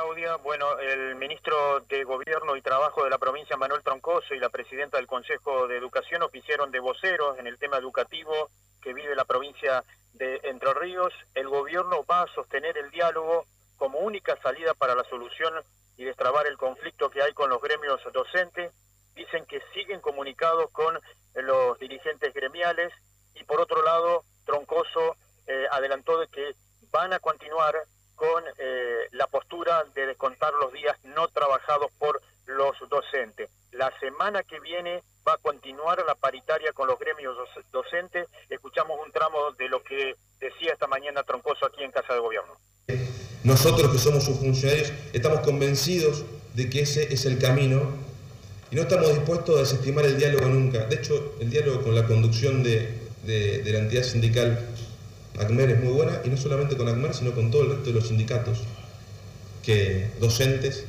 Claudia. Bueno, el ministro de Gobierno y Trabajo de la provincia, Manuel Troncoso, y la presidenta del Consejo de Educación oficiaron de voceros en el tema educativo que vive la provincia de Entre Ríos. El gobierno va a sostener el diálogo como única salida para la solución y destrabar el conflicto que hay con los gremios docentes. Dicen que siguen comunicados con los dirigentes gremiales y por otro lado, Troncoso adelantó de que van a continuar con la postura de descontar los días no trabajados por los docentes. La semana que viene va a continuar la paritaria con los gremios docentes. Escuchamos un tramo de lo que decía esta mañana Troncoso aquí en Casa de Gobierno. Nosotros que somos sus funcionarios estamos convencidos de que ese es el camino y no estamos dispuestos a desestimar el diálogo nunca. De hecho, el diálogo con la conducción de la entidad sindical ACMER es muy buena, y no solamente con ACMER, sino con todo el resto de los sindicatos docentes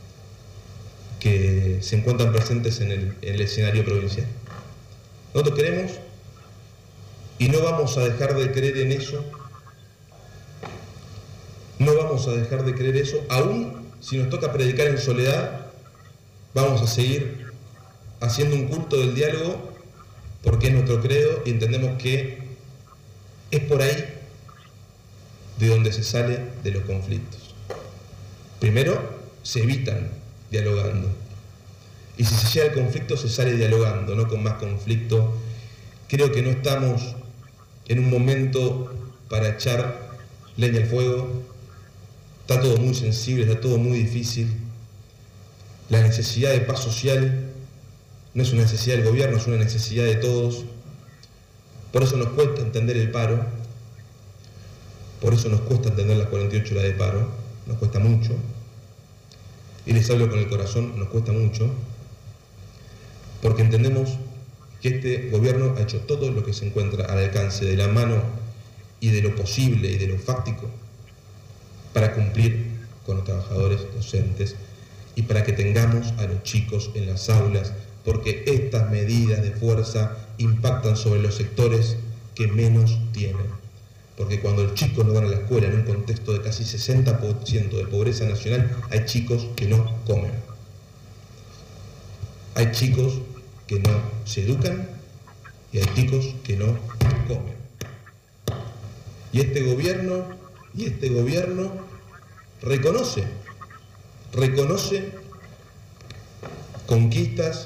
que se encuentran presentes en el escenario provincial. Nosotros queremos y no vamos a dejar de creer en eso, no vamos a dejar de creer eso, aún si nos toca predicar en soledad, vamos a seguir haciendo un culto del diálogo porque es nuestro credo y entendemos que es por ahí de donde se sale de los conflictos. Primero, se evitan dialogando. Y si se llega al conflicto, se sale dialogando, no con más conflicto. Creo que no estamos en un momento para echar leña al fuego. Está todo muy sensible, está todo muy difícil. La necesidad de paz social no es una necesidad del gobierno, es una necesidad de todos. Por eso nos cuesta entender el paro, por eso nos cuesta entender las 48 horas de paro, nos cuesta mucho, y les hablo con el corazón, nos cuesta mucho, porque entendemos que este gobierno ha hecho todo lo que se encuentra al alcance de la mano y de lo posible y de lo fáctico para cumplir con los trabajadores docentes y para que tengamos a los chicos en las aulas, porque estas medidas de fuerza impactan sobre los sectores que menos tienen. Porque cuando los chicos no van a la escuela en un contexto de casi 60% de pobreza nacional, hay chicos que no comen. Hay chicos que no se educan y hay chicos que no comen. Y este gobierno reconoce conquistas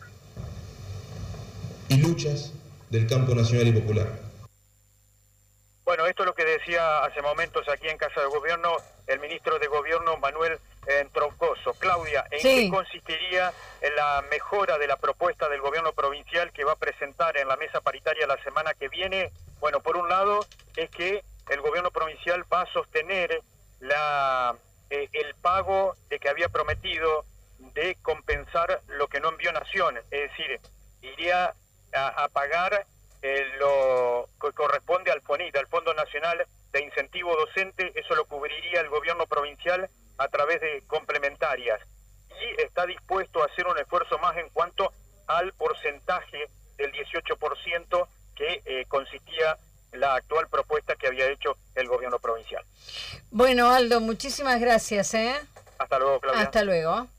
y luchas del campo nacional y popular. Bueno, esto es lo que decía hace momentos aquí en Casa de Gobierno el ministro de Gobierno, Manuel Troncoso. Claudia, ¿en qué consistiría la mejora de la propuesta del gobierno provincial que va a presentar en la mesa paritaria la semana que viene? Bueno, por un lado es que el gobierno provincial va a sostener el pago de que había prometido de compensar lo que no envió Nación, es decir, iría a pagar lo que corresponde al FONIT, al Fondo Nacional de Incentivo Docente. Eso lo cubriría el gobierno provincial a través de complementarias, y está dispuesto a hacer un esfuerzo más en cuanto al porcentaje del 18% que consistía la actual propuesta que había hecho el gobierno provincial. Bueno, Aldo, muchísimas gracias. Hasta luego, Claudia. Hasta luego.